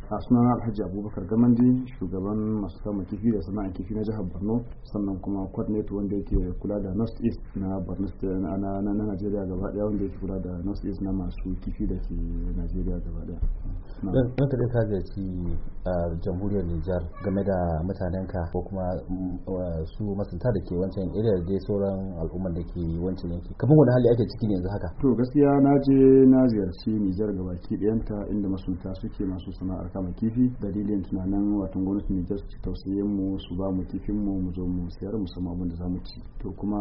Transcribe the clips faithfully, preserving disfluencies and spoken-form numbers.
A sunan Alhaji Abubakar Gamandi, shugaban masu kama kifi da sana'ar kifi na jihar Borno, sannan kuma coordinator wanda yake kula da North East na Borno na na na Najeriya gaba daya, wanda yake kula da North East na masu kifi da ke Najeriya gaba daya. Dan ka dai ka gaci a jamhuriyar Nijar game da mutanenka ko kuma su masunta da ke wancan area da dai sauran al'umman da ke wancan yanki. Kamar wani hali ake ciki ne yanzu haka? To gaskiya na je na ziyarci Nijar gabaki ɗayanta inda masunta suke masu sana'ar kama kifi, dalilin tunanin watan gwamnatin Nijar su tausayin mu su ba mu kifin mu mu zo mu sayar mu samu abin da za mu ci. To kuma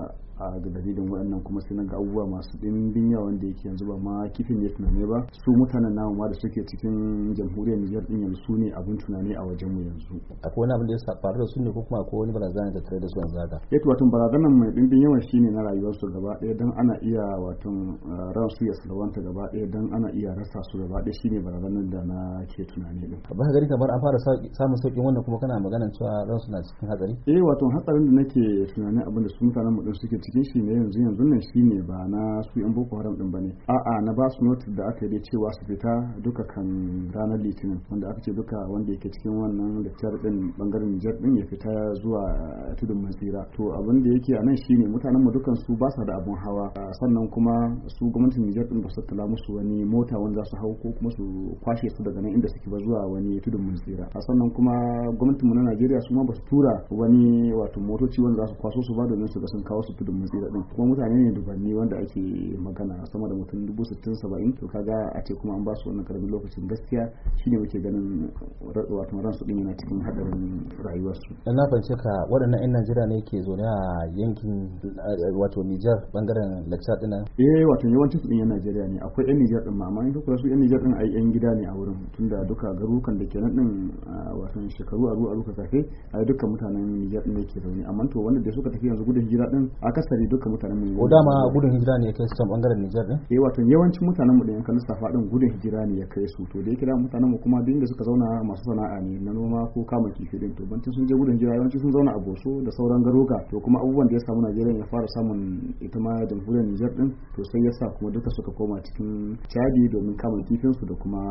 a dalilin waɗannan kuma sai na ga abubuwa masu ɗimbin yawa wanda yake yanzu ba ma kifin ne tunane ba, su mutanen namu ma da suke cikin jamhuriyar Nijar din yanzu su ne abin tunani a wajen mu yanzu. Akwai wani abin da ya faru da su ne ko kuma akwai wani barazana da tare da su yanzu haka? Yato watan barazanan mai ɗimbin yawan shine na rayuwarsu gaba ɗaya, dan ana iya watan ran su ya salwanta gaba ɗaya, dan ana iya rasa su gaba ɗaya, shine barazanan da na ke tunani din. Ba ka gari kamar an fara samun sauƙin wannan kuma kana maganar cewa ran su na cikin hatsari? Eh wato hatsarin da nake tunanin abin da su mutanen mu din suke cikin shi ne yanzu yanzu nan shine ba na su yan Boko Haram din bane, a'a na ba su notice da aka yi cewa su fita duka kan ranar Litinin, wanda aka ce duka wanda yake cikin wannan lecture din bangaren Nijar din ya fita zuwa tudun Matsira. To abin da yake a nan shine mutanen mu dukan su ba sa da abun hawa, sannan kuma su gwamnatin Nijar din ba su tala musu wani mota wanda za su hau ko kuma su kwashe su daga nan inda suke ba zuwa wani tudun Matsira. Sannan kuma gwamnatin mu na Najeriya su ma ba su tura wani wato motoci wanda za su kwaso su ba domin su ga sun kawo su tudun Matsira din. Kuma mutane ne dubanni wanda ake magana sama da mutum dubu sittin saba'in, to kaga a ce kuma an ba su wannan karamin lokacin, gaskiya shine muke ganin wato ran su din yana cikin hadarin rayuwarsu. Dan na fahimce ka waɗannan 'yan Najeriya ne ke zaune a yankin wato Nijar bangaren Laksa din nan? Eh wato yawancin su din 'yan Najeriya ne, akwai 'yan Nijar din ma, amma in kuka su 'yan Nijar din ai 'yan gida ne a wurin, tunda duka garurukan da ke nan din wato shekaru aru aru ka kafe ai dukkan mutanen Nijar din ne ke zaune, amma to wanda da suka tafi yanzu gudun hijira din akasari dukkan mutanen mu. Ko dama gudun hijira ne ya kai su can bangaren Nijar din? Eh wato yawancin mutanen mu da yankan lissafa din gudun hijira ne ya kai su, to da yake da mutanen mu kuma duk inda suka zauna masu sana'a ne na noma ko kama kifi din, to bancin sun je gudun hijira yawanci sun zauna a Boso da sauran garuka, to kuma abubuwan da ya samu Najeriya ya fara samun ita ma jamhuriyar Nijar din, to sai ya sa kuma duka suka koma cikin Chadi domin kama kifin su da kuma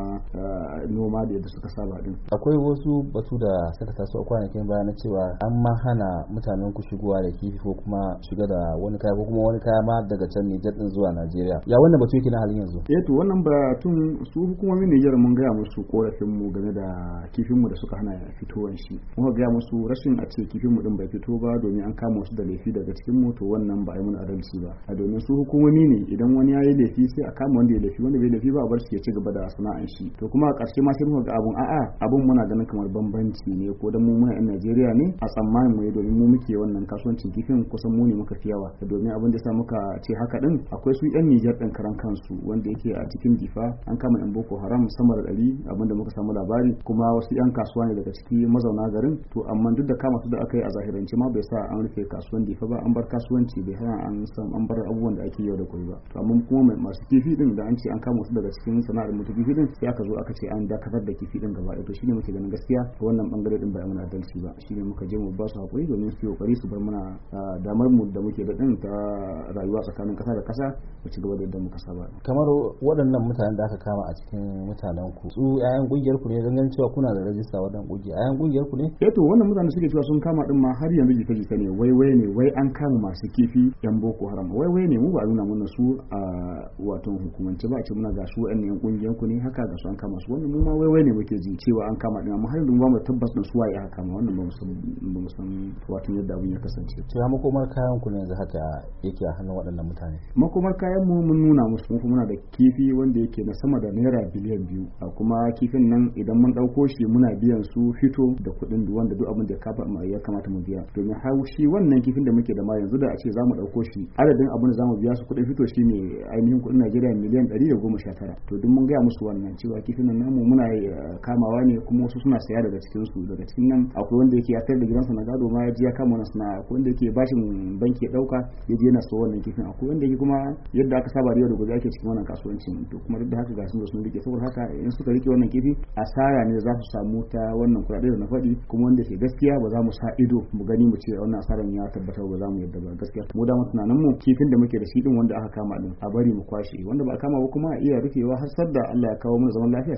noma da yadda suka saba din. Akwai wasu batu da suka taso a kwanakin baya na cewa an ma hana mutanen ku shigowa da kifi ko kuma shiga da wani kaya ko kuma wani kaya ma daga can Nijar din zuwa Najeriya. Ya wannan batu yake na halin yanzu? Eh to wannan batun su hukumomin Nijar mun gaya musu korafin mu game da kifin mu da suka hana fitowar shi. Mun gaya musu rashin a ce kifin mu din bai fito ba domin an kama su da laifi daga cikin mu, to wannan ba ai mun adalci ba. A domin su hukumomi ne, idan wani yayi laifi sai a kama wanda ya laifi, wanda bai laifi ba a bar shi ya ci gaba da sana'an shi. To kuma a ƙarshe ma sai muka ga abun a'a abun muna ganin kamar bambanci ne, ko dan mu muna yan Najeriya ne a tsammanin mu domin mu muke wannan kasuwancin kifin, kusan mu ne muka fi yawa. Domin abin da ya sa muka ce haka din akwai su yan Nijar din karan kansu wanda yake a cikin Difa an kama yan Boko Haram sama da ɗari abinda muka samu labari, kuma wasu yan kasuwa ne daga ciki mazauna garin. To amma duk da kama su da aka yi a zahirance ma bai sa an rufe kasuwan Difa ba, an bar kasuwanci bai hana an san an bar abubuwan da ake yau da gobe ba. To amma kuma masu kifi din da an ce an kama su daga cikin sana'ar mutu kifi din, sai aka zo aka ce an dakatar da kifi din gaba ɗaya. To shine muke ganin gaskiya wannan bangare din bai mana adalci ba, shine muka je mu ba su hakuri domin su yi kokari su bar mana damar mu da muke da din ta rayuwa tsakanin kasa da kasa mu ci gaba da yadda muka saba. Kamar waɗannan mutanen da aka kama a cikin mutanen ku, su ƴaƴan kungiyar ku ne, don ganin cewa kuna da rajista wadan kungiya, ƴaƴan kungiyar ku ne? Eh to wannan mutanen suke cewa sun kama din ma har yanzu jita jita ne, wai wai ne wai an kama masu kifi yan Boko Haram, wai wai ne mu ba nuna mun su a wato hukumance ba, a ce muna ga su ƴan yan kungiyar ku ne haka ga su an kama su, wannan mu ma wai wai ne muke ji cewa an kama din, amma har yanzu ba mu tabbas din su waye aka kama, wannan ba mu san ba mu san wato yadda abin ya kasance. To ya makomar kayan ku ne yanzu haka yake a hannun waɗannan mutane? Makomar kayan mu mun nuna musu, mu muna da kifi wanda yake na sama da naira biliyan biyu, kuma kifin nan idan mun ɗauko shi muna biyan su fito da kuɗin da wanda duk abin da ya kamata mu biya, domin har shi wannan kifin da muke da ma yanzu da a ce za mu ɗauko shi adadin abin da za mu biya su kuɗin fito shi ne ainihin kuɗin Najeriya miliyan ɗari da goma sha tara. To duk mun gaya musu wannan cewa kifin nan namu muna kamawa ne, kuma wasu suna saya daga cikin su, daga cikin nan akwai wanda yake ya sayar da gidansa na gado ma ya ji ya kama wannan sana'a, akwai wanda yake bashin banki ya ɗauka ya je yana so wannan kifin, akwai wanda yake kuma yadda aka saba da yau da gobe ake cikin wannan kasuwancin. To kuma duk da haka ga sun sun rike, saboda haka in suka rike wannan kifi asara ne za su samu ta wannan kuɗaɗe da na faɗi, kuma wanda ke gaskiya ba za mu sa ido mu gani mu ce wannan asaran ya tabbatar ba za mu yadda ba. Gaskiya mu da tunanin mu kifin da muke da shi din wanda aka kama din a bari mu kwashe, wanda ba a kama ba kuma a iya rufewa har sadda Allah ya kawo mana zaman lafiya sai mu ci gaba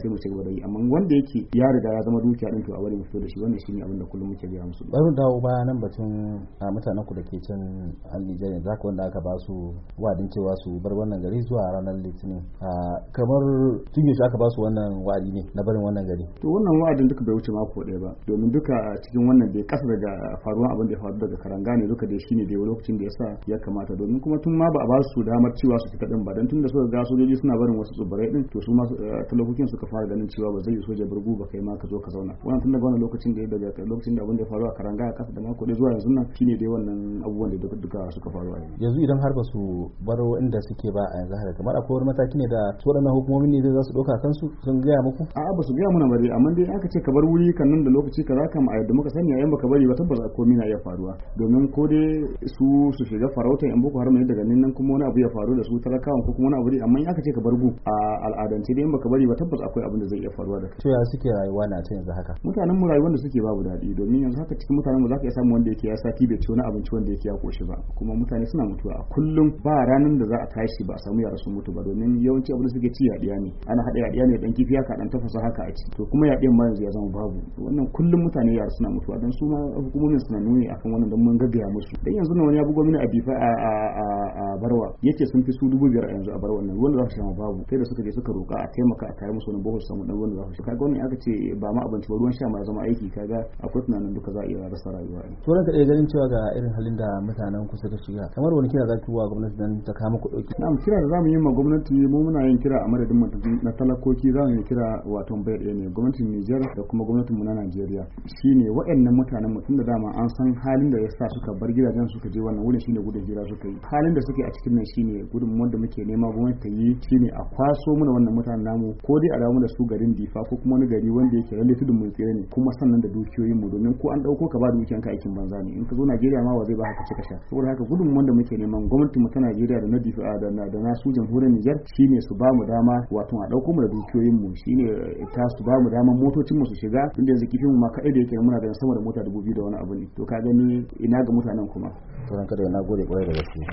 gaba da yi, amma wanda yake ya riga ya zama dukiya din to a bari mu fito da shi. Wannan shine abin da kullum muke gaya musu. Bari mu dawo baya nan batun mutanen ku da ke can Nijar yanzu haka wanda aka ba su wa'adin cewa su bar wannan gari zuwa ranar Litinin, kamar tun yaushe aka ba su wannan wa'adi ne na barin wannan gari? To wannan wa'adin duka bai wuce mako ɗaya ba, domin duka cikin wannan bai kasa daga faruwan abin da ya faru daga Karanga ne, duka dai shine dai lokacin da yasa ya kamata, domin kuma tun ma ba a ba su damar cewa su fita din ba, dan tun da suka ga sojoji suna barin wasu tsibirai din to su ma talakokin suka fara ganin cewa ba zai yi soja burgu ba kai ma ka zo ka zauna. Wannan tun daga wannan lokacin da daga lokacin da abin da ya faru a Karanga a kasa da mako ɗaya zuwa yanzu nan shine dai wannan abubuwan da duka duka suka faru a yanzu. Yanzu idan har ba su bar inda suke ba a yanzu haka, kamar akwai wani mataki ne da su waɗannan hukumomin ne za su ɗauka kansu sun gaya muku? A'a ba su gaya mana bari, amma dai aka ce ka bar wuri kan nan da lokaci kaza kam a yadda muka sani a yan baka bari ba tabbas komai na iya faruwa, domin ko dai su su shiga farauta yan boko haram ne daga nan kuma wani abu ya faru da su talakawan ko kuma wani abu dai, amma in aka ce ka bar gu a al'adance dai in baka bari ba tabbas akwai abin da zai iya faruwa da kai. To ya suke rayuwa na ta yanzu haka? Mutanen mu rayuwar da suke babu daɗi, domin yanzu haka cikin mutanen mu zaka iya samu wanda yake ya sati bai ci wani abinci wanda yake ya koshi ba, kuma mutane suna mutuwa a kullum, ba ranar da za a tashi ba a samu yara sun mutu ba, domin yawanci abin da suke ci yaɗiya ne, ana haɗa yaɗiya ne dan kifi haka dan tafasa haka a ci, to kuma yaɗiyan ma yanzu ya zama babu. Wannan kullum mutane yara suna mutuwa, dan su ma hukumomin suna nuni akan wannan dan mun gaggaya musu. Dan yanzu nan wani ya bugo mini a Difa a a a Barwa yace sun fi su dubu biyar a yanzu a Barwa nan, wanda za su sha babu, sai da suka je suka roka a taimaka a kai musu wani bohol samu dan wanda za su sha. Kaga wannan aka ce ba ma abinci ba, ruwan sha ma zama aiki, kaga akwai tunanin duka za a iya rasa rayuwa. To ranka dai ganin cewa ga irin halin da mutanen ku suka shiga, kamar wani kira za ki wa gwamnati dan ta kama ku dauki? Na'am, kira da zamu yi ma gwamnati, mu muna yin kira a madadin mu na talakoki, zamu yi kira wato bai ɗaya ne, gwamnatin Nijar da kuma gwamnatin mu na Najeriya, shine waɗannan mutanen mutum da dama an san halin da yasa suka bar gidajen suka je wannan wurin, shine gudun hijira suka yi. Halin da suke a cikin nan shine gudun wanda muke nema gwamnati ta yi shine a kwaso mana wannan mutanen namu, ko dai a dawo da su garin Difa ko kuma wani gari wanda yake lalle tudun mun tsere ne, kuma sannan da dukiyoyin mu, domin ko an dauko ka ba dukiyanka aikin banza ne, in ka zo Najeriya ma wa zai ba haka cika sha. Saboda haka gudun wanda muke neman gwamnati mu ta Najeriya da na Difa da na da na su jamhuriyar Nijar shine su ba mu dama, wato a dauko mu da dukiyoyin mu, shine ta su ba mu dama motocin mu su shiga, tunda yanzu kifin mu ma kadai da yake muna da sama da mota dubu biyu da wani abu ne, to ka gani ina ga mutanen kuma. To ranka da na gode kwarai da gaske.